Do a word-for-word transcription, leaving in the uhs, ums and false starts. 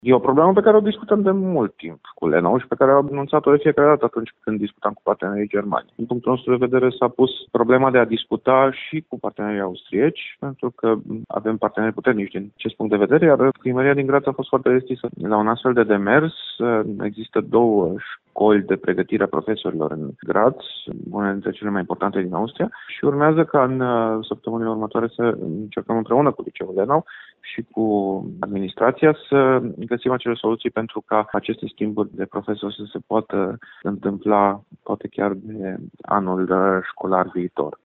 E o problemă pe care o discutăm de mult timp cu Lenau și pe care am anunțat-o de fiecare dată atunci când discutam cu partenerii germani. Din punctul nostru de vedere s-a pus problema de a discuta și cu partenerii austrieci, pentru că avem parteneri puternici din acest punct de vedere, iar Primăria din Graz a fost foarte deschisă la un astfel de demers. Există două școli de pregătire a profesorilor în Graz, una dintre cele mai importante din Austria, și urmează ca în săptămânile următoare să încercăm împreună cu Liceul Lenau și cu administrația să găsim acele soluții pentru ca aceste schimburi de profesori să se poată întâmpla poate chiar de anul școlar viitor.